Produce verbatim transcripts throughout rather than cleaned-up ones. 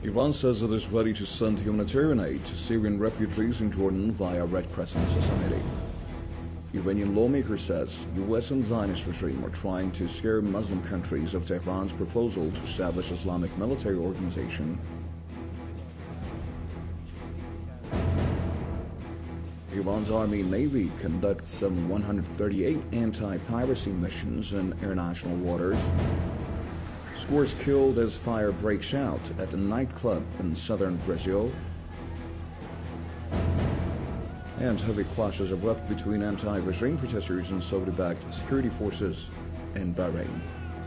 Iran says it is ready to send humanitarian aid to Syrian refugees in Jordan via Red Crescent Society. Iranian lawmaker says U S and Zionist regime are trying to scare Muslim countries of Tehran's proposal to establish Islamic military organization. Iran's Army and Navy conduct some one hundred thirty-eight anti-piracy missions in international waters. Scores killed as fire breaks out at a nightclub in southern Brazil. And heavy clashes erupt between anti-regime protesters and Saudi-backed security forces in Bahrain.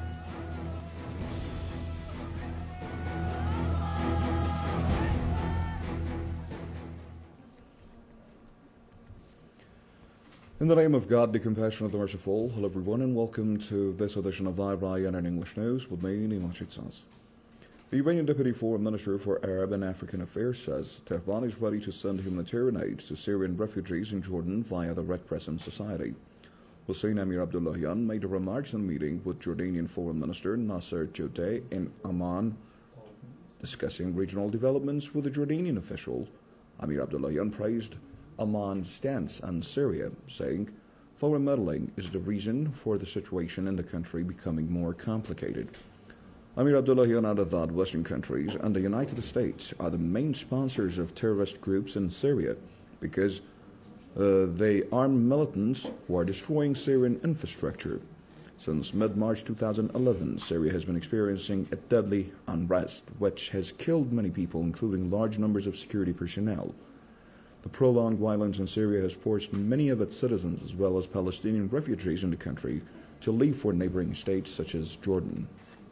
In the name of God, the compassionate, the merciful, hello everyone and welcome to this edition of iRyan in English News with me, Nima Chitzas. The Iranian Deputy Foreign Minister for Arab and African Affairs says Tehran is ready to send humanitarian aid to Syrian refugees in Jordan via the Red Crescent Society. Hossein Amir Abdullahian made the remarks in a meeting with Jordanian Foreign Minister Nasser Jodeh in Amman, discussing regional developments with a Jordanian official. Amir Abdullahian praised Amman's stance on Syria, saying foreign meddling is the reason for the situation in the country becoming more complicated. Amir Abdullahian added that Western countries and the United States are the main sponsors of terrorist groups in Syria because uh, they arm militants who are destroying Syrian infrastructure. Since mid-March two thousand eleven, Syria has been experiencing a deadly unrest, which has killed many people, including large numbers of security personnel. The prolonged violence in Syria has forced many of its citizens, as well as Palestinian refugees in the country, to leave for neighboring states such as Jordan.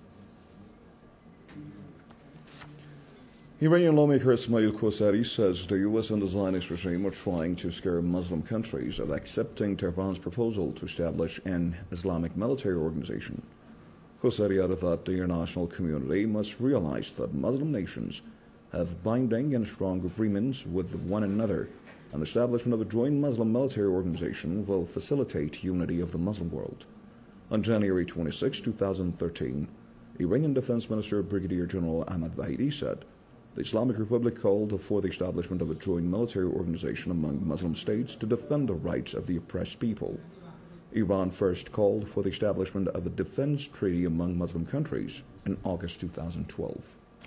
Iranian lawmaker Ismail Quasari says the U S and the Zionist regime are trying to scare Muslim countries of accepting Tehran's proposal to establish an Islamic military organization. Quasari added that the international community must realize that Muslim nations have binding and strong agreements with one another, and the establishment of a joint Muslim military organization will facilitate unity of the Muslim world. On January twenty-sixth, two thousand thirteen, Iranian Defense Minister Brigadier General Ahmad Vahidi said the Islamic Republic called for the establishment of a joint military organization among Muslim states to defend the rights of the oppressed people. Iran first called for the establishment of a defense treaty among Muslim countries in August two thousand twelve.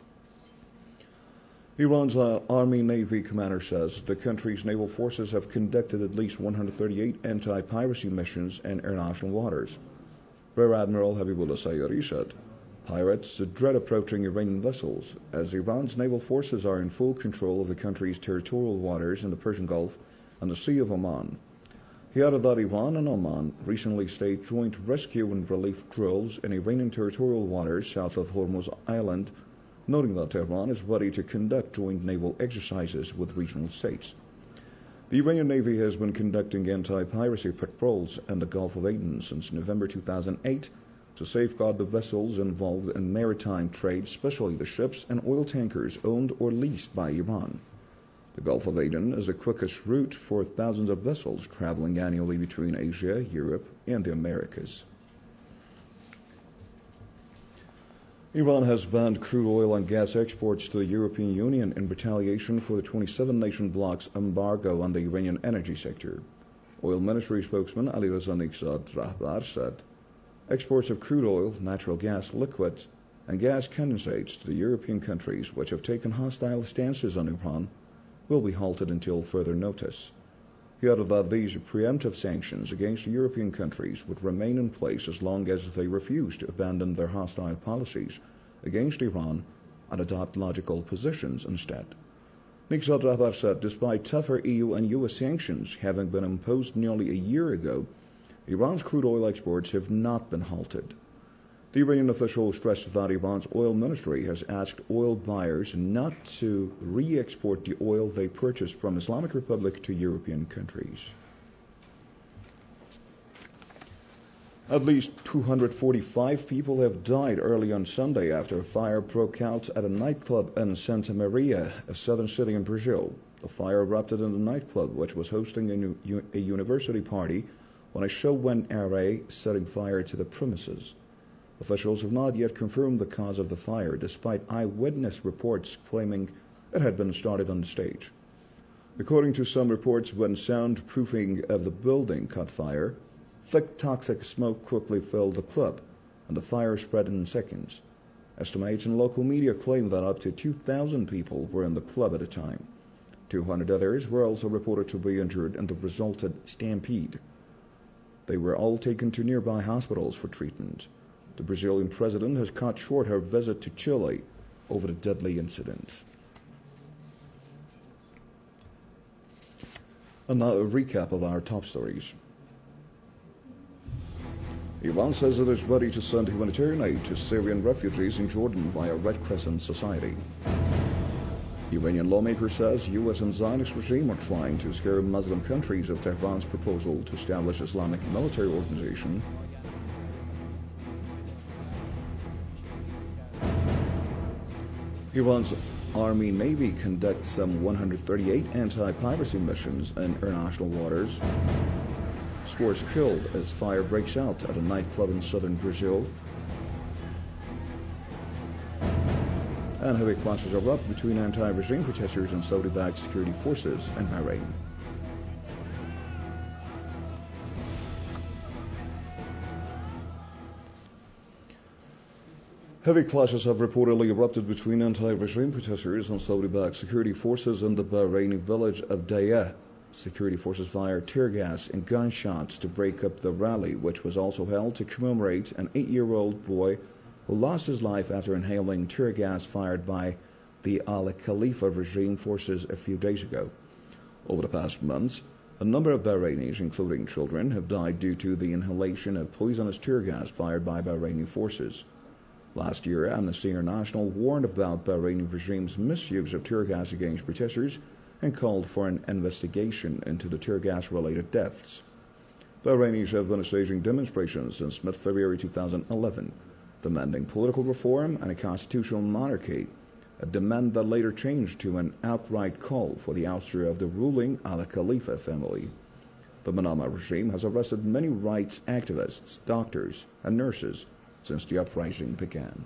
Iran's uh, Army-Navy commander says the country's naval forces have conducted at least one hundred thirty-eight anti-piracy missions in international waters. Rear Admiral Habibullah Sayari said pirates dread approaching Iranian vessels as Iran's naval forces are in full control of the country's territorial waters in the Persian Gulf and the Sea of Oman. He added that Iran and Oman recently staged joint rescue and relief drills in Iranian territorial waters south of Hormuz Island, noting that Tehran is ready to conduct joint naval exercises with regional states. The Iranian Navy has been conducting anti-piracy patrols in the Gulf of Aden since November two thousand eight to safeguard the vessels involved in maritime trade, especially the ships and oil tankers owned or leased by Iran. The Gulf of Aden is the quickest route for thousands of vessels traveling annually between Asia, Europe, and the Americas. Iran has banned crude oil and gas exports to the European Union in retaliation for the twenty-seven nation bloc's embargo on the Iranian energy sector. Oil Ministry spokesman Alireza Niksad Rahbar said exports of crude oil, natural gas liquids, and gas condensates to the European countries which have taken hostile stances on Iran will be halted until further notice. He added that these preemptive sanctions against European countries would remain in place as long as they refuse to abandon their hostile policies against Iran and adopt logical positions instead. Niksad Rahbar said despite tougher E U and U S sanctions having been imposed nearly a year ago, Iran's crude oil exports have not been halted. The Iranian official stressed that Iran's oil ministry has asked oil buyers not to re-export the oil they purchased from Islamic Republic to European countries. At least two hundred forty-five people have died early on Sunday after a fire broke out at a nightclub in Santa Maria, a southern city in Brazil. The fire erupted in the nightclub, which was hosting a, u- a university party, when a show went awry, setting fire to the premises. Officials have not yet confirmed the cause of the fire, despite eyewitness reports claiming it had been started on the stage. According to some reports, when soundproofing of the building caught fire, thick toxic smoke quickly filled the club, and the fire spread in seconds. Estimates in local media claim that up to two thousand people were in the club at the time. two hundred others were also reported to be injured in the resultant stampede. They were all taken to nearby hospitals for treatment. The Brazilian president has cut short her visit to Chile over the deadly incident. And now a recap of our top stories. Iran says it is ready to send humanitarian aid to Syrian refugees in Jordan via Red Crescent Society. Iranian lawmaker says U S and Zionist regime are trying to scare Muslim countries of Tehran's proposal to establish Islamic military organization. Iran's Army Navy conducts some one hundred thirty-eight anti-piracy missions in international waters. Scores killed as fire breaks out at a nightclub in southern Brazil. And heavy clashes erupt between anti-regime protesters and Saudi-backed security forces in Bahrain. Heavy clashes have reportedly erupted between anti-regime protesters and Saudi-backed security forces in the Bahraini village of Dayeh. Security forces fired tear gas and gunshots to break up the rally, which was also held to commemorate an eight-year-old boy who lost his life after inhaling tear gas fired by the Al Khalifa regime forces a few days ago. Over the past months, a number of Bahrainis, including children, have died due to the inhalation of poisonous tear gas fired by Bahraini forces. Last year, Amnesty International warned about Bahraini regime's misuse of tear gas against protesters and called for an investigation into the tear gas-related deaths. Bahrainis have been staging demonstrations since mid-February two thousand eleven, demanding political reform and a constitutional monarchy, a demand that later changed to an outright call for the ouster of the ruling Al Khalifa family. The Manama regime has arrested many rights activists, doctors, and nurses since the uprising began.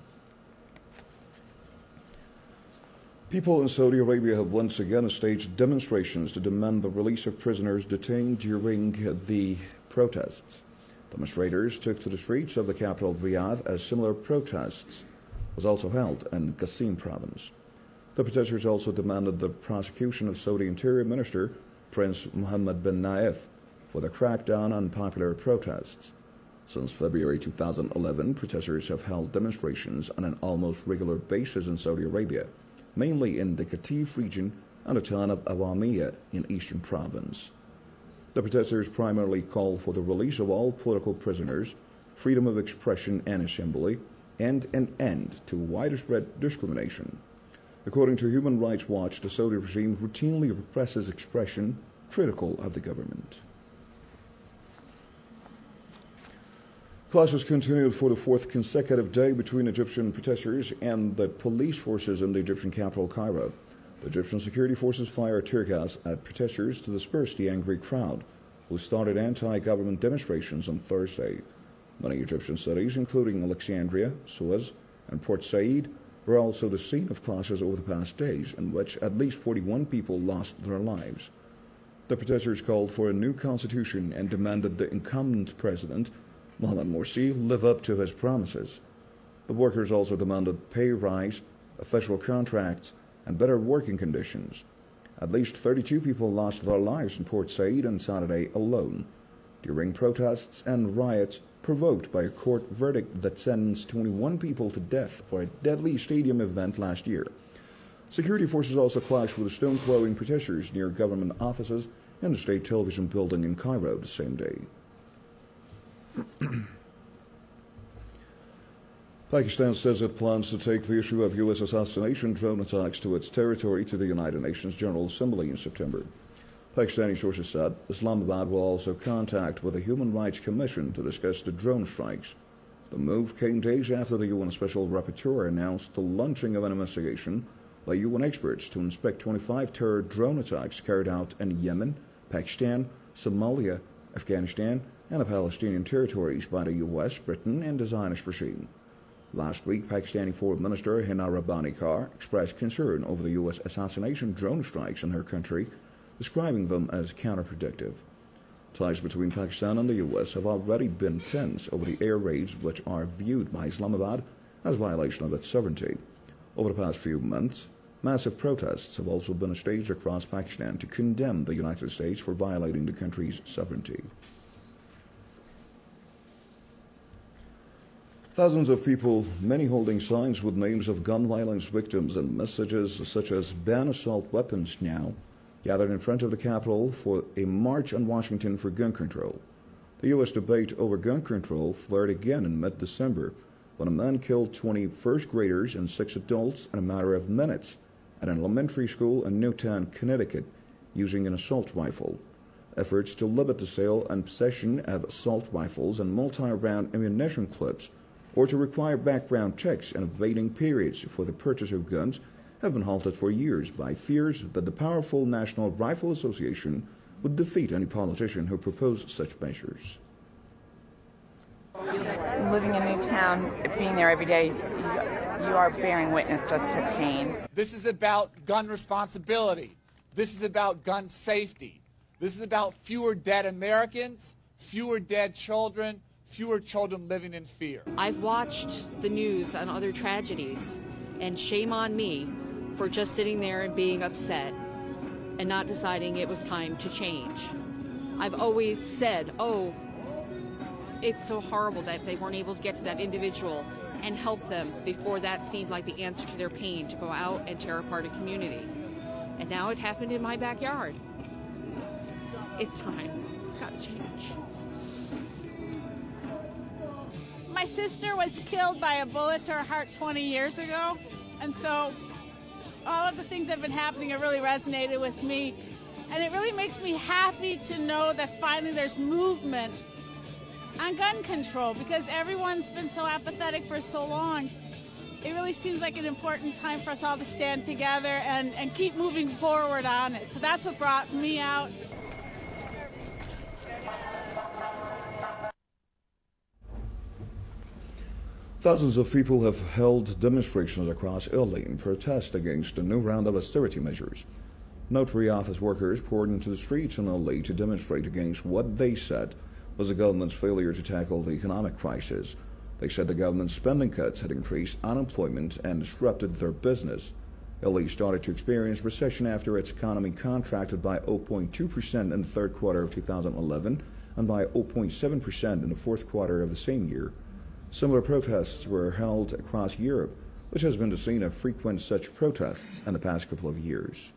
People in Saudi Arabia have once again staged demonstrations to demand the release of prisoners detained during the protests. Demonstrators took to the streets of the capital Riyadh as similar protests was also held in Qasim province. The protesters also demanded the prosecution of Saudi Interior Minister Prince Mohammed bin Nayef for the crackdown on popular protests. Since February two thousand eleven, protesters have held demonstrations on an almost regular basis in Saudi Arabia, mainly in the Qatif region and the town of Awamiya in Eastern Province. The protesters primarily call for the release of all political prisoners, freedom of expression and assembly, and an end to widespread discrimination. According to Human Rights Watch, the Saudi regime routinely represses expression critical of the government. Clashes continued for the fourth consecutive day between Egyptian protesters and the police forces in the Egyptian capital, Cairo. The Egyptian security forces fired tear gas at protesters to disperse the angry crowd, who started anti-government demonstrations on Thursday. Many Egyptian cities, including Alexandria, Suez, and Port Said, were also the scene of clashes over the past days, in which at least forty-one people lost their lives. The protesters called for a new constitution and demanded the incumbent president, Mohamed Morsi, live up to his promises. The workers also demanded pay rise, official contracts, and better working conditions. At least thirty-two people lost their lives in Port Said on Saturday alone, during protests and riots provoked by a court verdict that sentenced twenty-one people to death for a deadly stadium event last year. Security forces also clashed with stone-throwing protesters near government offices and the state television building in Cairo the same day. Pakistan says it plans to take the issue of U S assassination drone attacks to its territory to the United Nations General Assembly in September. Pakistani sources said Islamabad will also contact with the Human Rights Commission to discuss the drone strikes. The move came days after the U N Special Rapporteur announced the launching of an investigation by U N experts to inspect twenty-five terror drone attacks carried out in Yemen, Pakistan, Somalia, Afghanistan, and the Palestinian territories by the U S, Britain, and the Zionist regime. Last week, Pakistani Foreign Minister Hina Rabbani Kar expressed concern over the U S assassination drone strikes in her country, describing them as counterproductive. Ties between Pakistan and the U S have already been tense over the air raids, which are viewed by Islamabad as a violation of its sovereignty. Over the past few months, massive protests have also been staged across Pakistan to condemn the United States for violating the country's sovereignty. Thousands of people, many holding signs with names of gun violence victims and messages such as "Ban assault weapons now," gathered in front of the Capitol for a march on Washington for gun control. The U S debate over gun control flared again in mid-December when a man killed twenty first graders and six adults in a matter of minutes at an elementary school in Newtown, Connecticut, using an assault rifle. Efforts to limit the sale and possession of assault rifles and multi-round ammunition clips, or to require background checks and evading periods for the purchase of guns, have been halted for years by fears that the powerful National Rifle Association would defeat any politician who proposed such measures. Living in Newtown, being there every day, you, you are bearing witness just to pain. This is about gun responsibility. This is about gun safety. This is about fewer dead Americans, fewer dead children, fewer children living in fear. I've watched the news on other tragedies, and shame on me for just sitting there and being upset and not deciding it was time to change. I've always said, oh, it's so horrible that they weren't able to get to that individual and help them before that seemed like the answer to their pain, to go out and tear apart a community. And now it happened in my backyard. It's time. It's got to change. My sister was killed by a bullet to her heart twenty years ago, and so all of the things that have been happening have really resonated with me, and it really makes me happy to know that finally there's movement on gun control, because everyone's been so apathetic for so long. It really seems like an important time for us all to stand together and, and keep moving forward on it. So that's what brought me out. Thousands of people have held demonstrations across Italy in protest against a new round of austerity measures. Notary office workers poured into the streets in Italy to demonstrate against what they said was the government's failure to tackle the economic crisis. They said the government's spending cuts had increased unemployment and disrupted their business. Italy started to experience recession after its economy contracted by zero point two percent in the third quarter of two thousand eleven and by zero point seven percent in the fourth quarter of the same year. Similar protests were held across Europe, which has been the scene of frequent such protests in the past couple of years.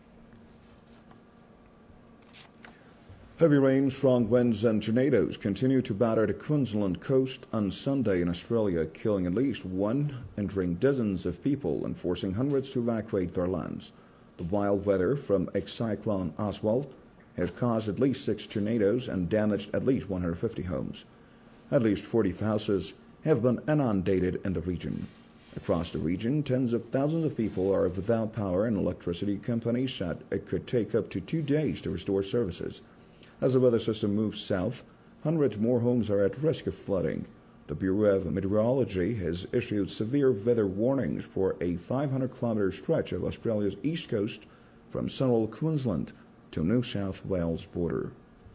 Heavy rain, strong winds and tornadoes continue to batter the Queensland coast on Sunday in Australia, killing at least one, injuring dozens of people and forcing hundreds to evacuate their lands. The wild weather from ex-cyclone Oswald has caused at least six tornadoes and damaged at least one hundred fifty homes. At least forty houses have been inundated in the region. Across the region, tens of thousands of people are without power, and electricity companies said it could take up to two days to restore services. As the weather system moves south, hundreds more homes are at risk of flooding. The Bureau of Meteorology has issued severe weather warnings for a five hundred kilometer stretch of Australia's east coast from central Queensland to New South Wales border.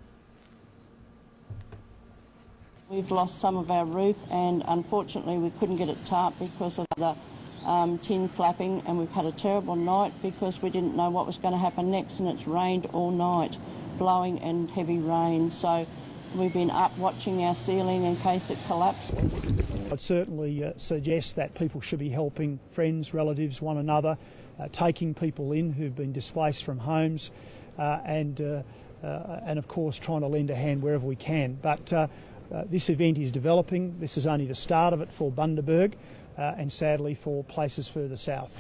We've lost some of our roof, and unfortunately we couldn't get it tarped because of the um, tin flapping, and we've had a terrible night because we didn't know what was going to happen next, and it's rained all night, blowing and heavy rain. So we've been up watching our ceiling in case it collapsed. I'd certainly uh, suggest that people should be helping friends, relatives, one another, uh, taking people in who've been displaced from homes, uh, and, uh, uh, and of course trying to lend a hand wherever we can. But uh, Uh, this event is developing. This is only the start of it for Bundaberg uh, and sadly for places further south.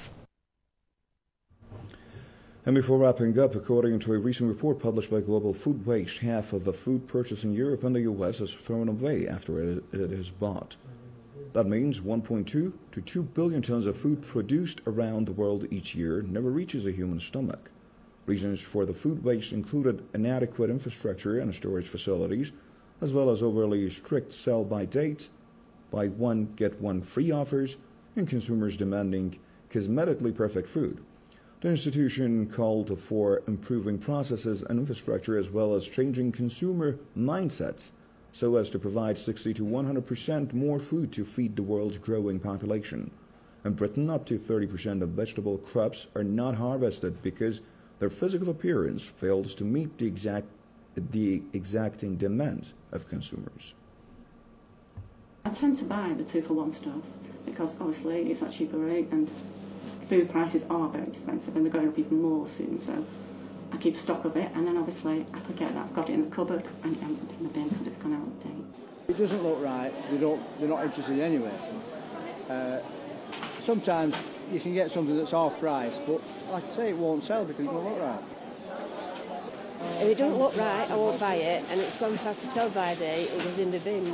And before wrapping up, according to a recent report published by Global Food Waste, half of the food purchased in Europe and the U S is thrown away after it, it is bought. That means one point two to two billion tons of food produced around the world each year never reaches a human stomach. Reasons for the food waste included inadequate infrastructure and storage facilities, as well as overly strict sell-by date buy one, get one free offers, and consumers demanding cosmetically perfect food. The institution called for improving processes and infrastructure as well as changing consumer mindsets so as to provide sixty to one hundred percent more food to feed the world's growing population. In Britain, up to thirty percent of vegetable crops are not harvested because their physical appearance fails to meet the exact the exacting demands of consumers. I tend to buy the two for one stuff because obviously it's at cheaper rate and food prices are very expensive and they're going up even more soon, so I keep a stock of it and then obviously I forget that I've got it in the cupboard and it ends up in the bin because it's gone out of date. It doesn't look right, they don't, they're not interested anyway. Uh, sometimes you can get something that's half price, but like I say, it won't sell because it doesn't look right. If it doesn't look right, I won't buy it, and it's gone past the sell-by date, it was in the bin.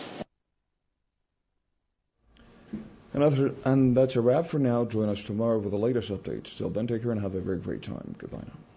Another, and that's a wrap for now. Join us tomorrow with the latest updates. Till then, take care and have a very great time. Goodbye now.